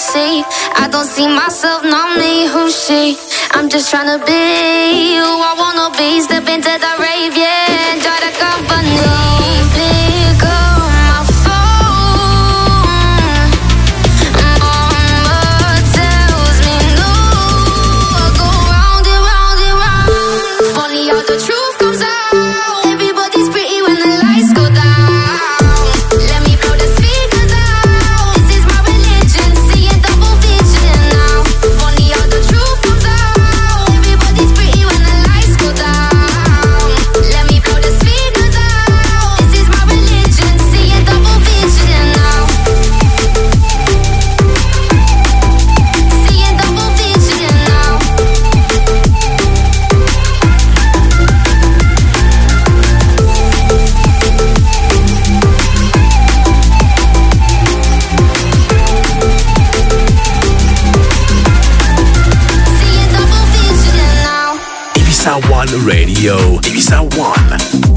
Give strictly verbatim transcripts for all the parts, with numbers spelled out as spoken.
see. I don't see myself, not me, who's she? I'm just trying to be who I wanna be. Step into the rave, yeah, enjoy the company. Pick up my phone. Mama tells me no. I go round and round and round. Funny how the truth comes out. Everybody's pretty when the lights go down. Let me blow the speakers out. This is my religion, seeing double vision now. Funny how the truth comes out. Everybody's pretty when the lights go down. Let me blow the speakers out. This is my religion, seeing double vision now. Seeing double vision now. Seeing double vision now. Ibiza One Radio. Ibiza One.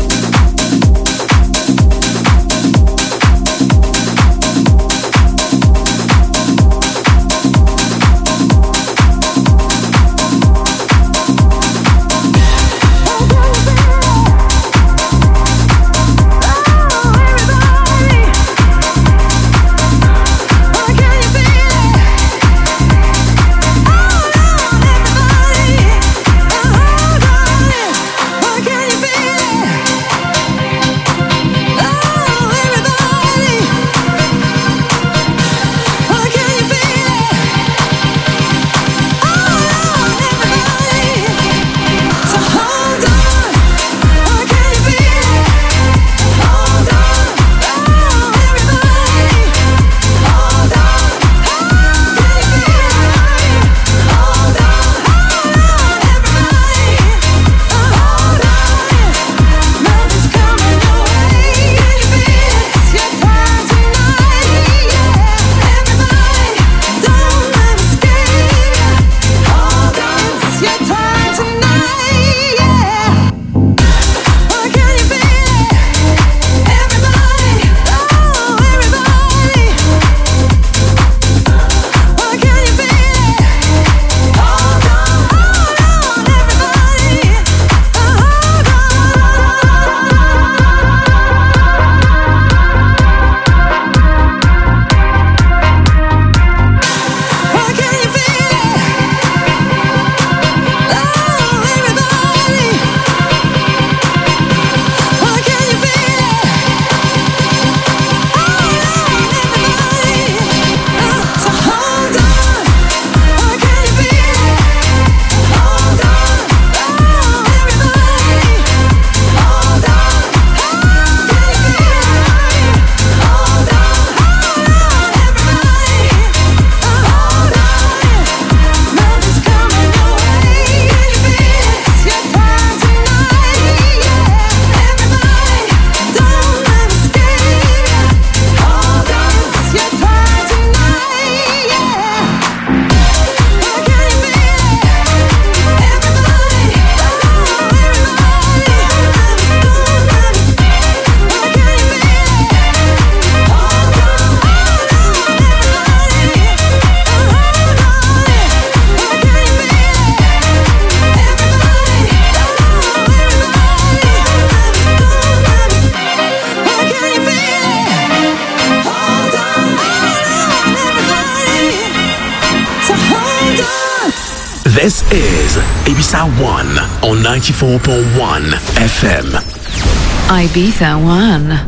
This is Ibiza One on ninety-four point one F M. Ibiza One.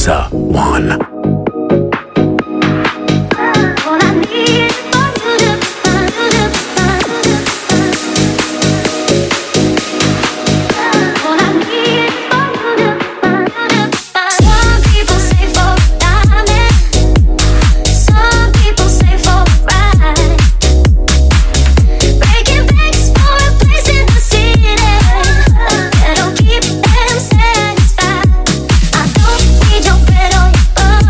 Ibiza One. Oh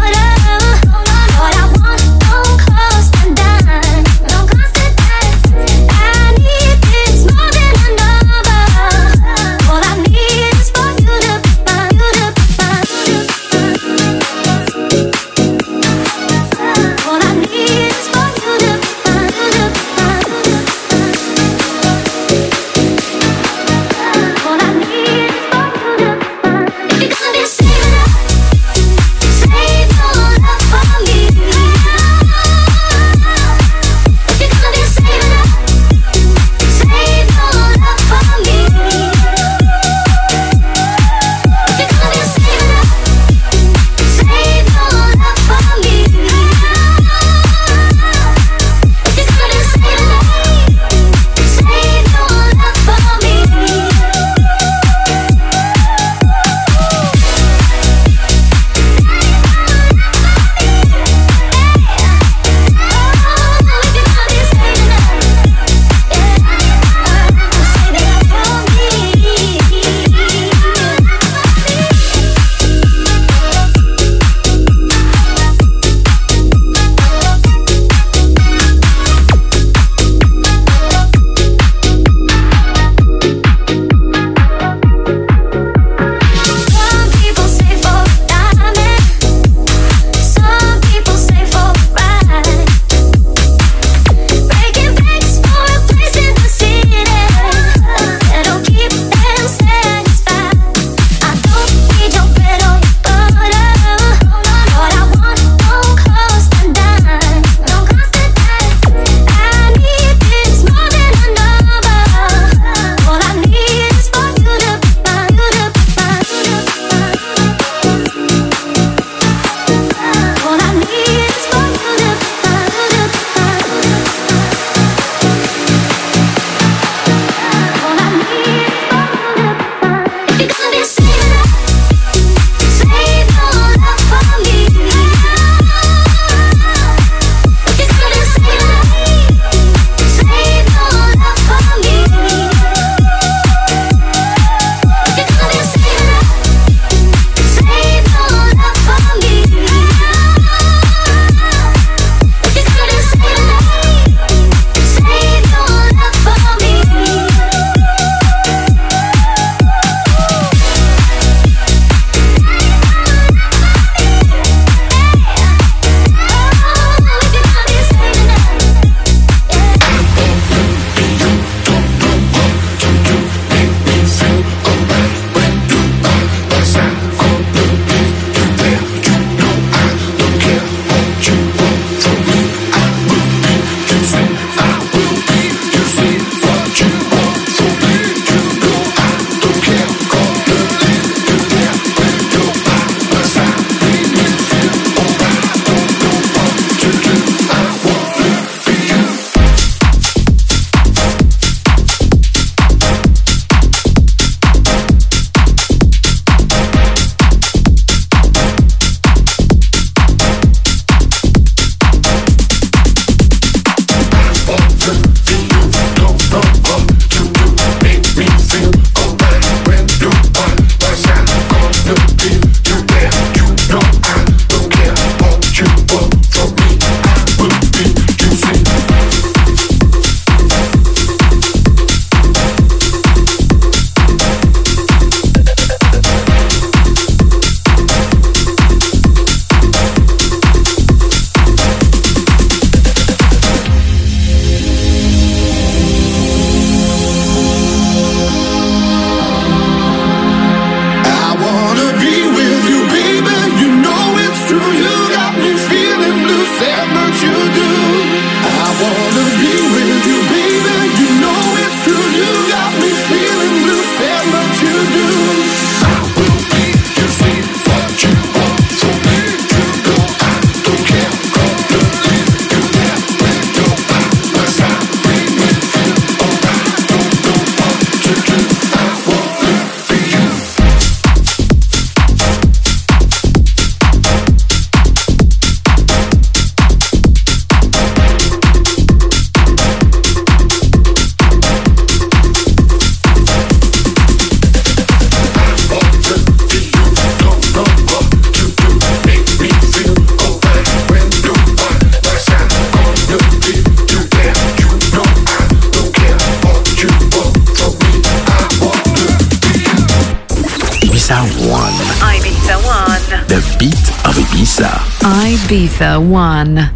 The beat of Ibiza. Ibiza One.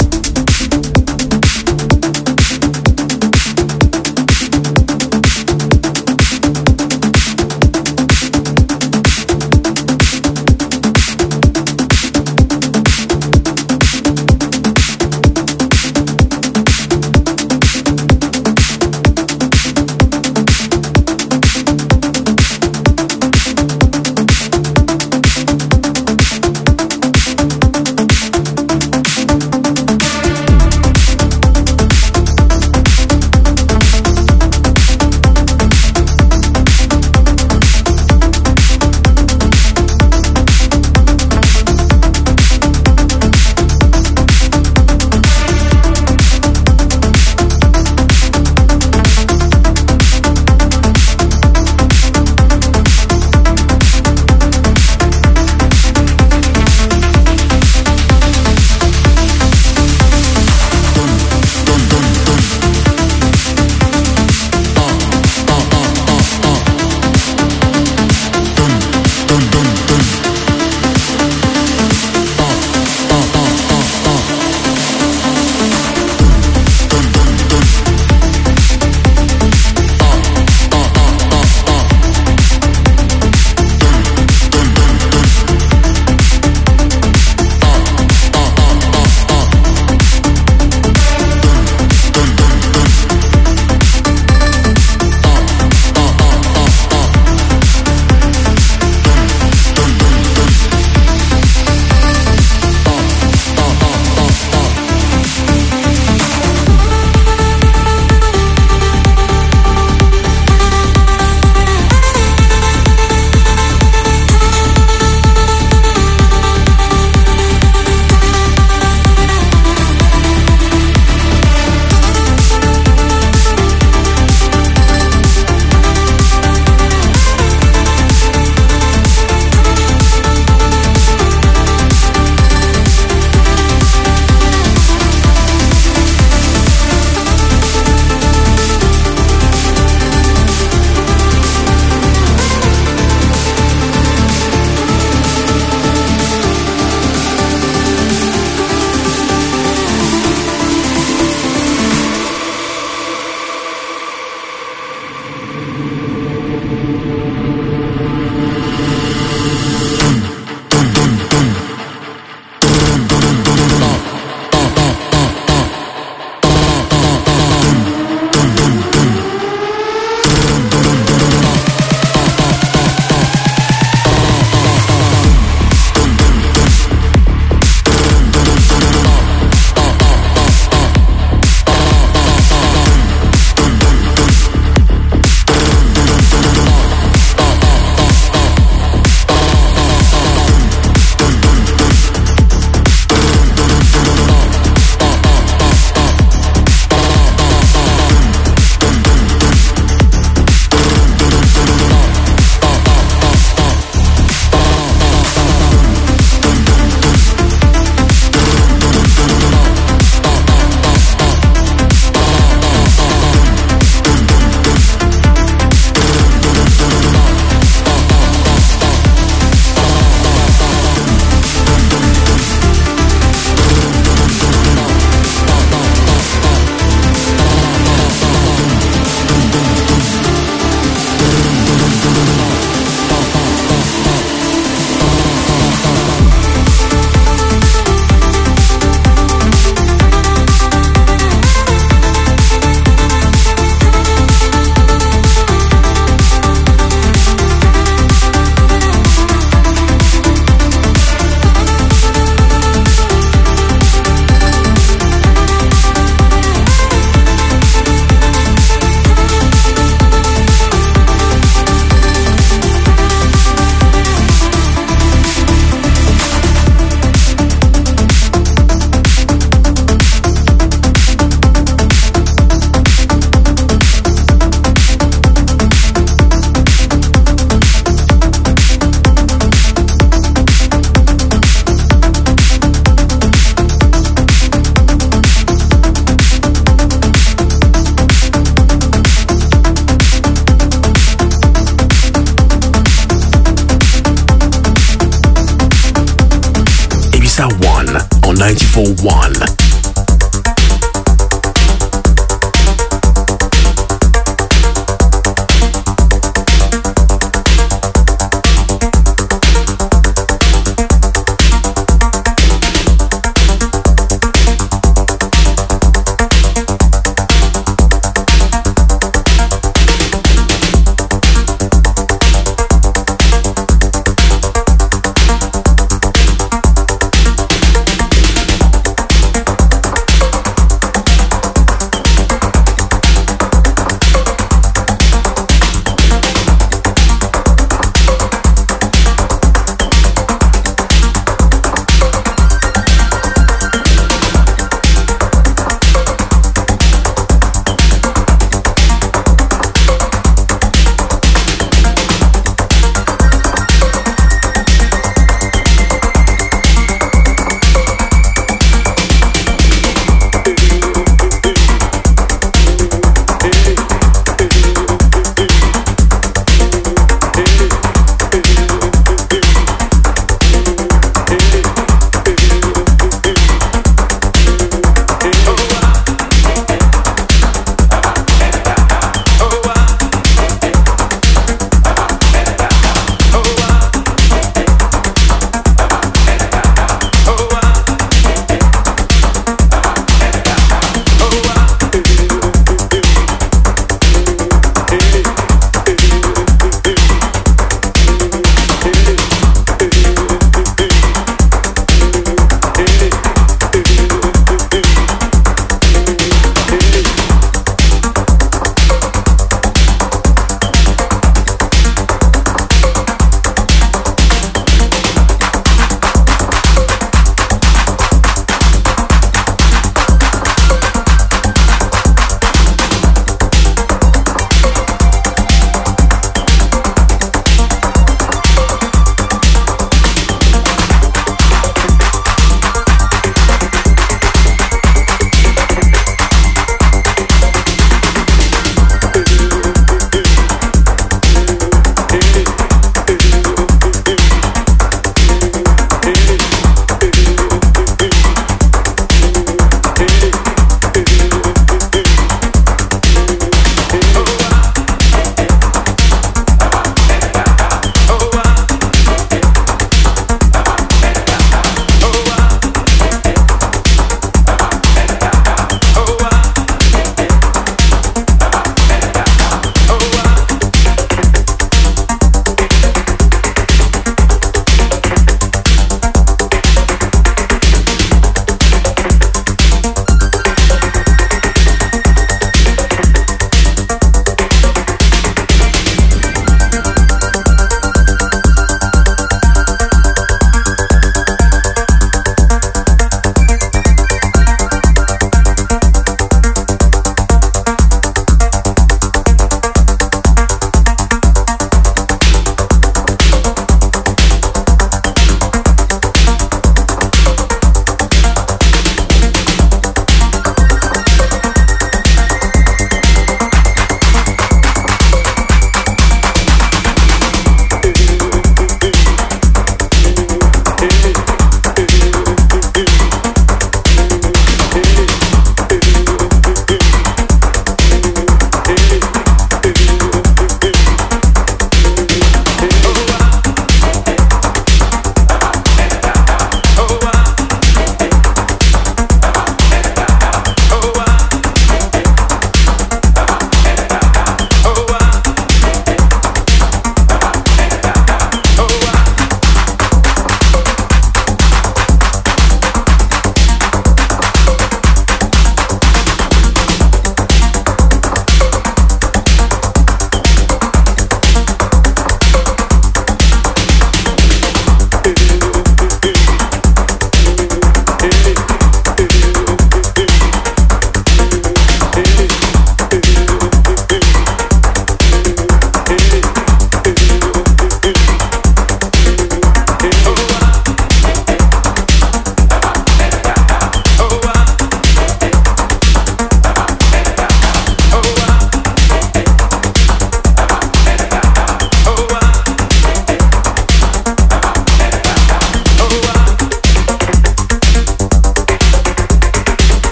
ninety-four point one.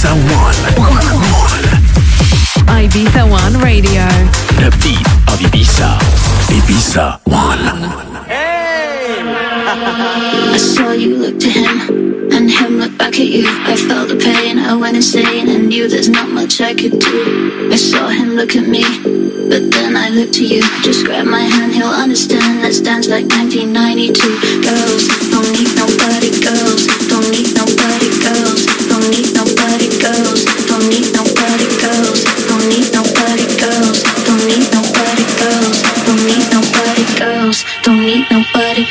Ibiza One. One. Ibiza One Radio. The beat of Ibiza. Ibiza One. I saw you look to him, and him look back at you. I felt the pain, I went insane, and knew there's not much I could do. I saw him look at me, but then I looked to you. Just grab my hand, he'll understand. Let's dance like nineteen ninety-two. Girls, don't need nobody, girls. Don't need nobody, girls. Don't need nobody, girls. Don't need nobody, girls. Don't need nobody, girls. Don't need nobody, girls. Don't need nobody, girls. Don't need nobody.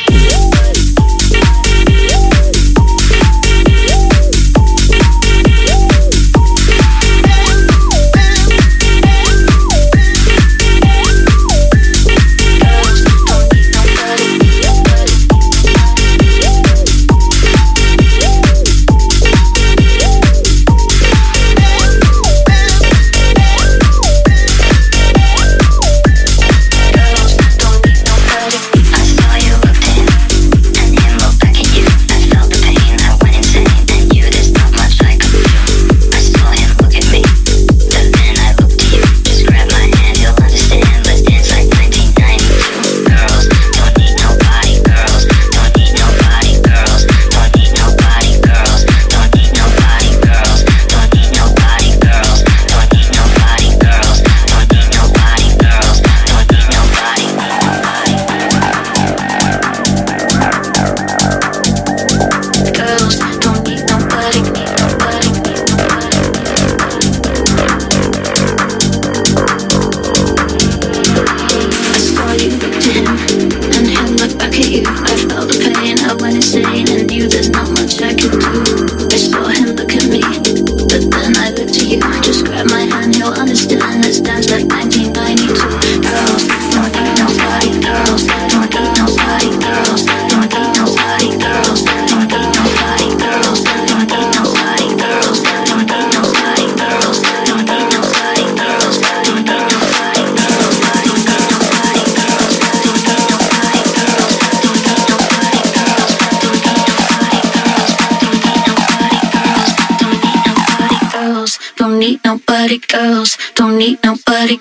Girls, don't need nobody.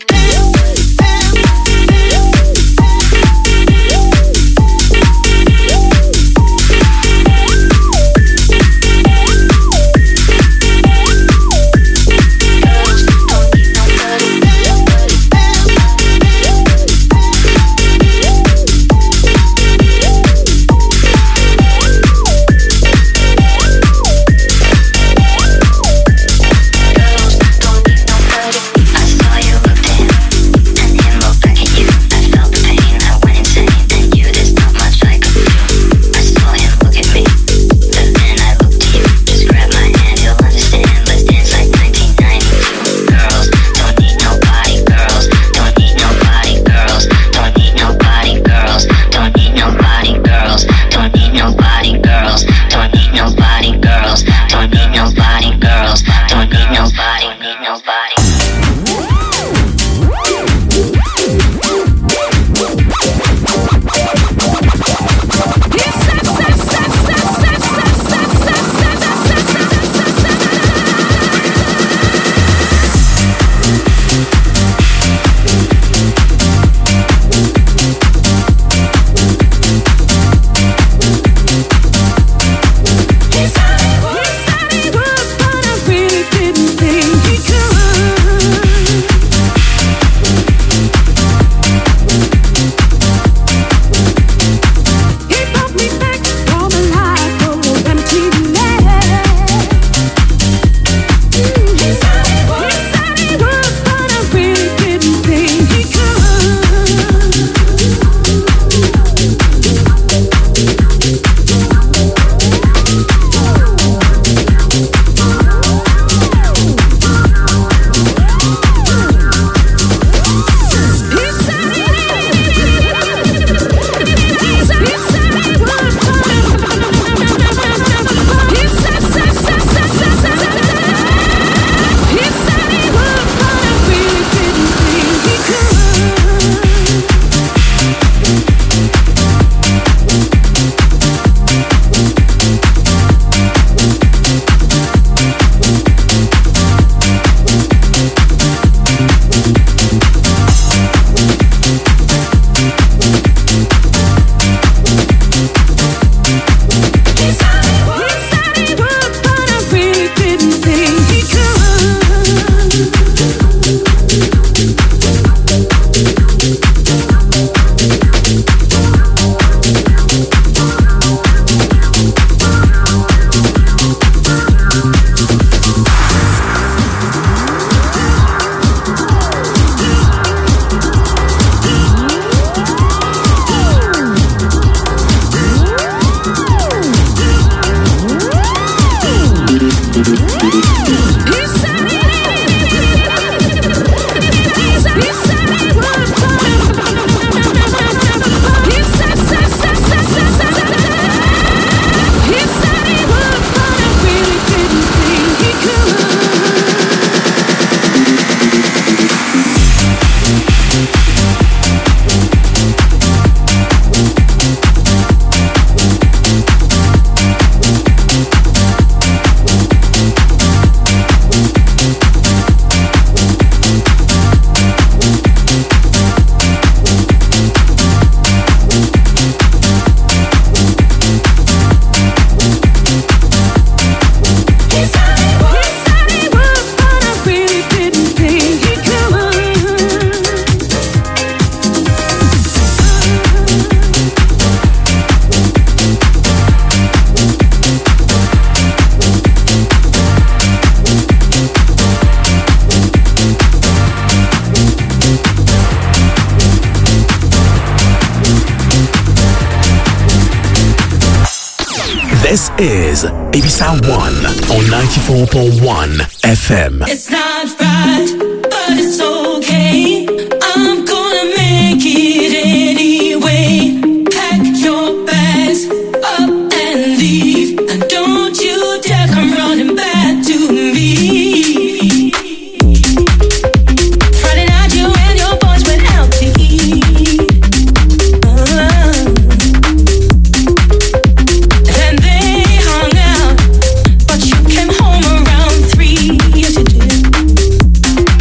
I saw you looked in. is Ibiza One on ninety-four point one F M. It's not right, but it's okay. I'm gonna make it anyway. Pack your bags up and leave, and don't you dare come running back to me. Friday night you and your boys went out to eat. Uh, and they hung out, but you came home around three. Yes you did.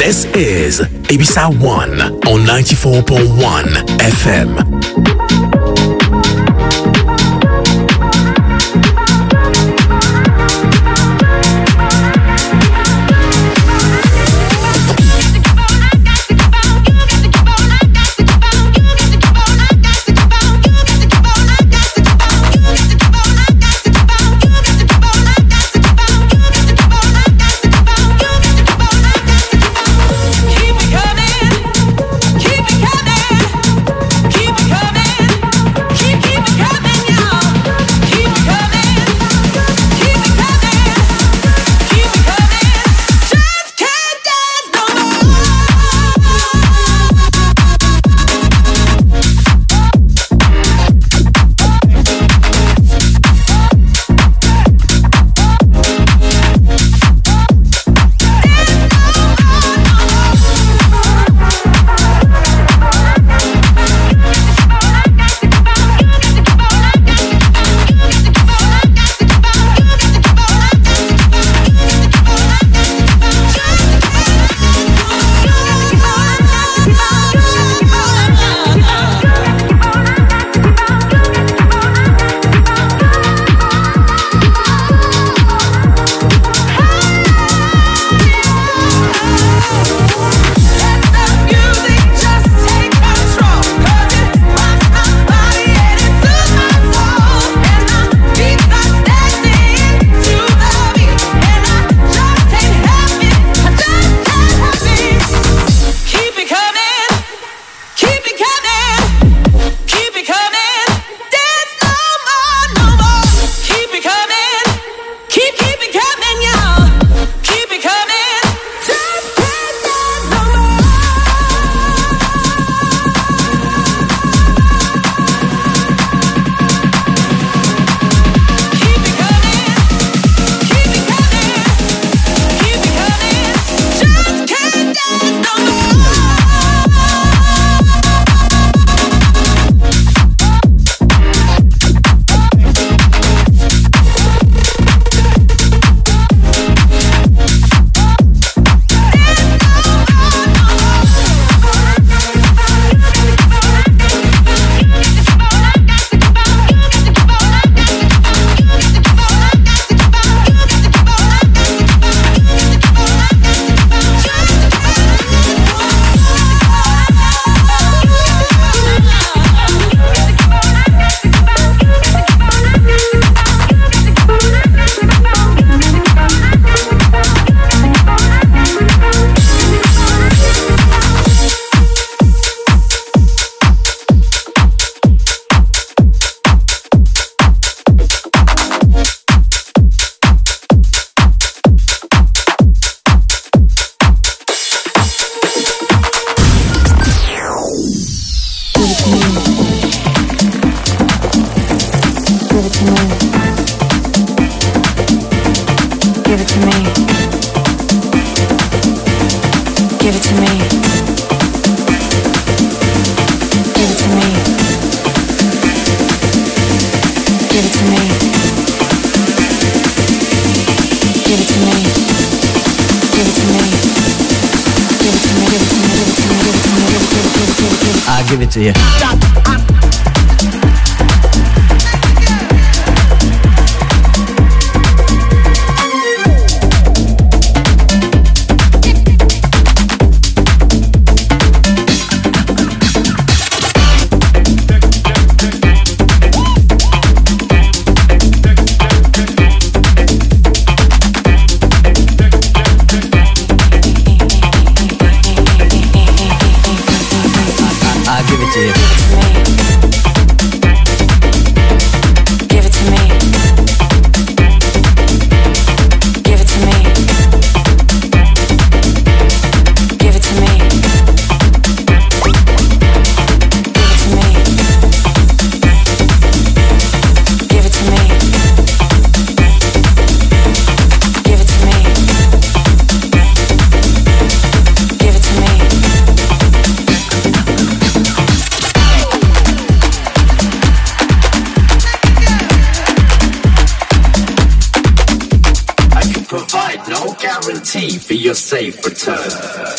This is Ibiza One on ninety-four point one F M. Give it to you. I'll give it to you. guarantee for your safe return.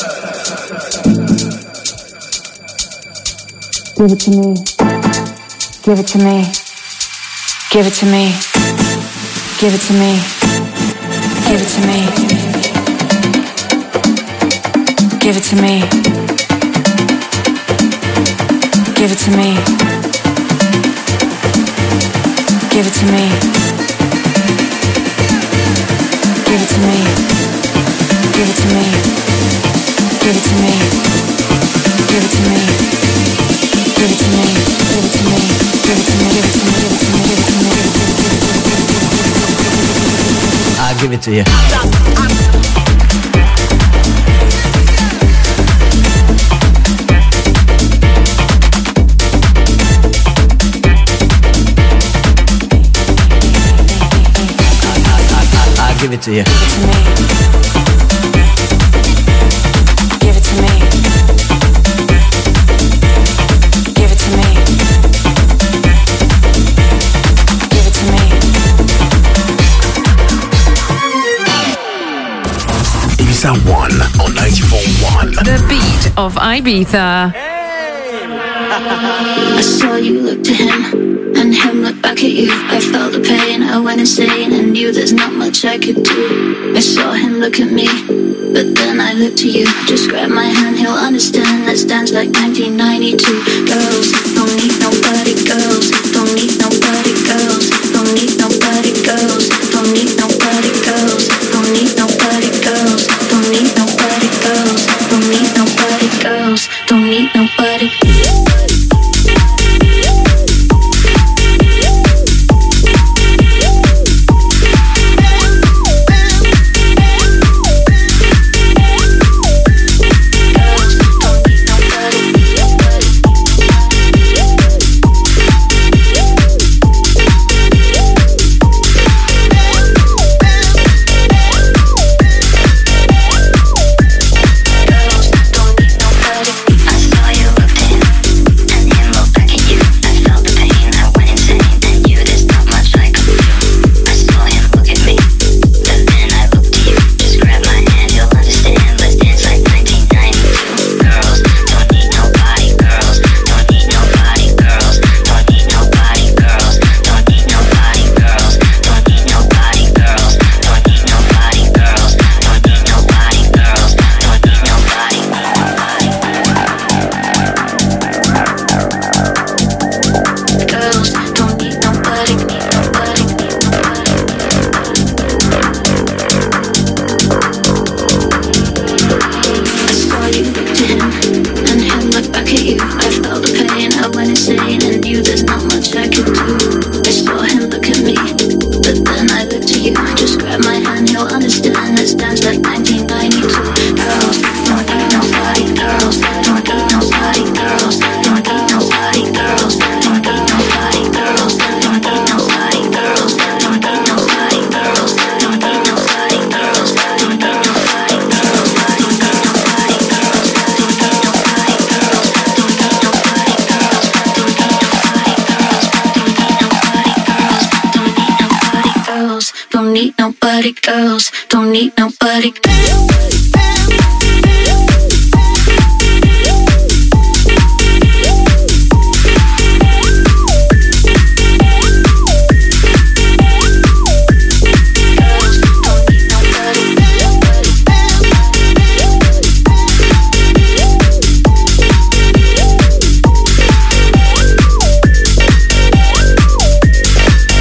Give it to me. Give it to me. Give it to me. Give it to me. Give it to me. Give it to me. Give it to me. Give it to me. Give it to me. Give it to me. Give it to me. Give it to me. Give it to me. Give it to me. Give it to me. Give it to me. Give it to me. Give it to me. Give it to me. I'll give it to you. Give it to you. Give it to me. Give it to me. Give it to me. Give it to me. Ibiza One on ninety-four point one. The beat of Ibiza. I saw you look to him, and him look back at you. I felt the pain, I went insane, and knew there's not much I could do. I saw him look at me, but then I looked to you. Just grab my hand, he'll understand. Let's dance like nineteen ninety-two. Girls, don't need nobody, girls. Don't need nobody, girls. Don't need nobody, girls. Don't need nobody, girls. Don't need nobody, girls. Don't need nobody, girls. Don't need nobody, girls. Don't need nobody. Girls, don't need nobody.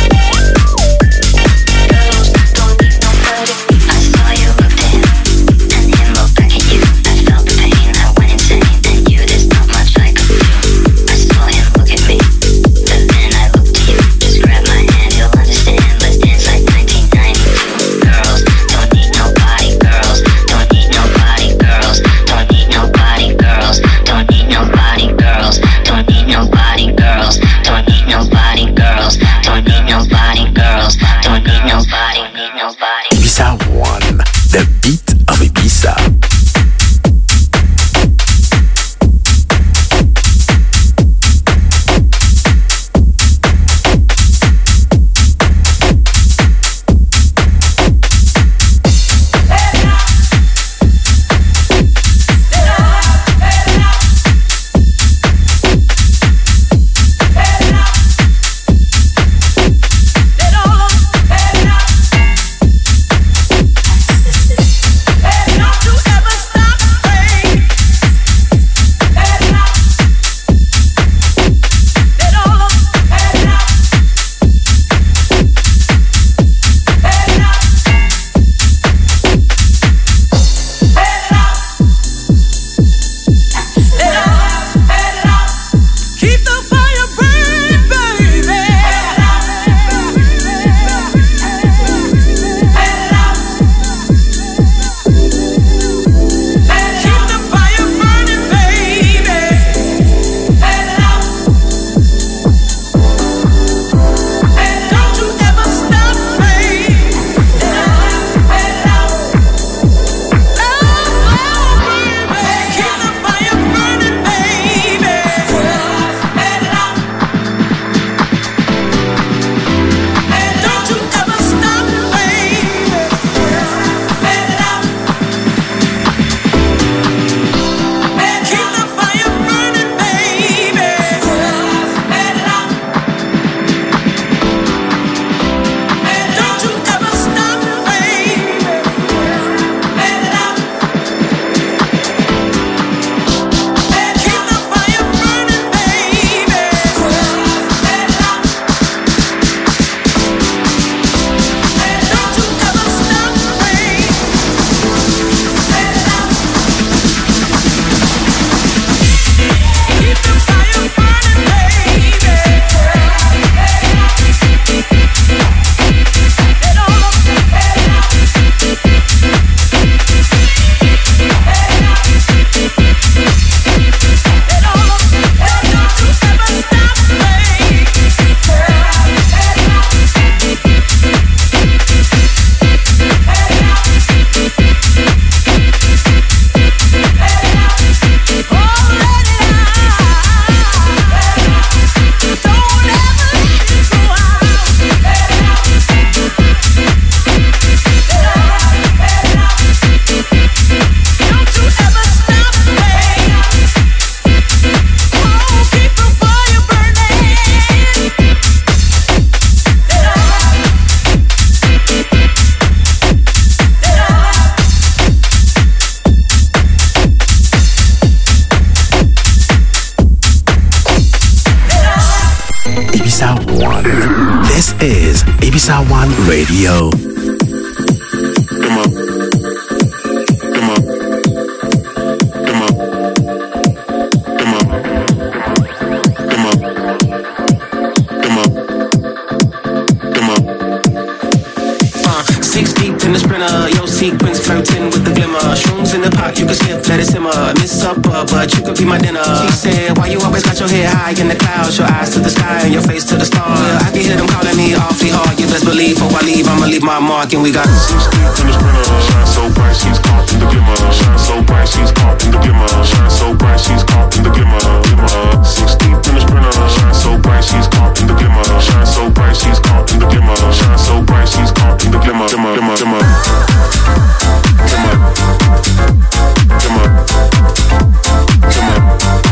I saw you looked in. Ibiza One Radio. Come on. Come on. Come on. Come on. Come on. Come on. Come on. Uh, six deep in the sprinter, your sequence flirting with the glimmer. Shrooms in the pot, you can sniff, let it simmer. Miss supper, but you could be my dinner. She said, why you always got your head high in the clouds? Your eyes to the sky and your face to the stars. Yeah, I can hear them calling me awfully hard. You best believe, before I leave, I'ma leave my mark. And we got six deep in the sprinter, shine so bright, she's caught in the glimmer. Shine so bright, she's caught in the glimmer. Shine so bright, she's caught in the glimmer. Glimmer. Six deep in the sprinter, shine so bright, she's caught in the glimmer. Shine so bright, she's caught in the glimmer. Shine so bright, she's caught in the glimmer. Glimmer, glimmer, glimmer. Glimmer. Glimmer. Glimmer.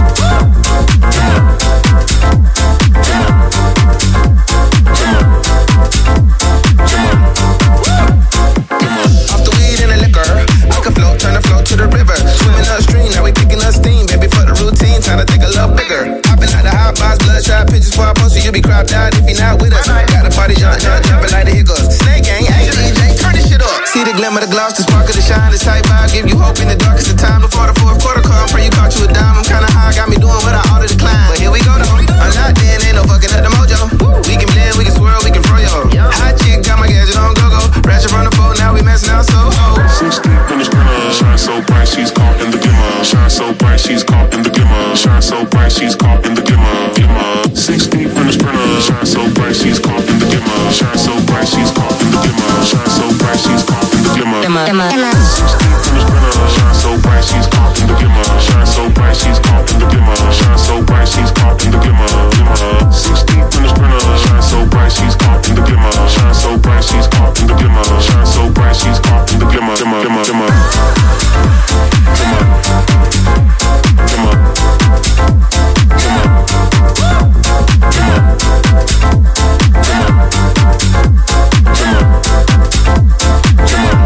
To the river, swimming upstream, now we picking up steam. Baby, for the routine, time to think a little bigger. Hopping out the hot box, bloodshot pictures for our poster. You be cropped out if you're not with us. Got the party jump, jump, jumping like the hiccups. Snake gang, hey D J, turn this shit up. See the glimmer, the gloss, the sparkle, the shine, this tight vibe. Give you hope in the darkest of time. Before the fourth quarter come, pray you caught you a dime. I'm kinda high, got me doing what I ought to decline. But here we go though, I'm locked in, ain't no fucking up the mojo. We can blend, we can swirl, we can throw yo. Hot chick, got my gadget on go-go. Ratchet from the phone, now we messing out so ho. Six deep in the sprinter, shine so bright, she's caught in the glimmer. Shine so bright, she's caught in the glimmer. Shine so bright, she's caught in the glimmer. Glimmer. Six deep in the sprinter, shine so bright, she's caught in the glimmer. Shine so bright, she's caught in the glimmer. Shine so bright, she's caught in the glimmer. Six deep in the sprinter, shine so bright, she's caught in the glimmer. Shine so bright, she's caught in the glimmer. Shine so bright, she's caught in the glimmer. Glimmer. Six deep in the sprinter, shine so bright, she's caught in the glimmer. Shine so bright, she's caught in the glimmer. Shine so bright, she's caught in the glimmer. Glimmer, glimmer, glimmer. Come on. Come on. Come on. Come on. Come on. Come on. Come on.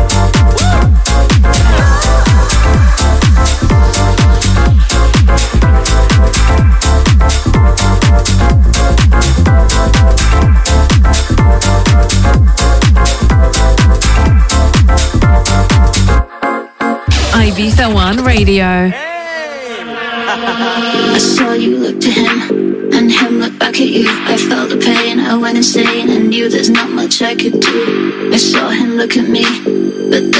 Ibiza One Radio. I saw you look to him, and him look back at you. I felt the pain, I went insane, and knew there's not much I could do. I saw him look at me, but then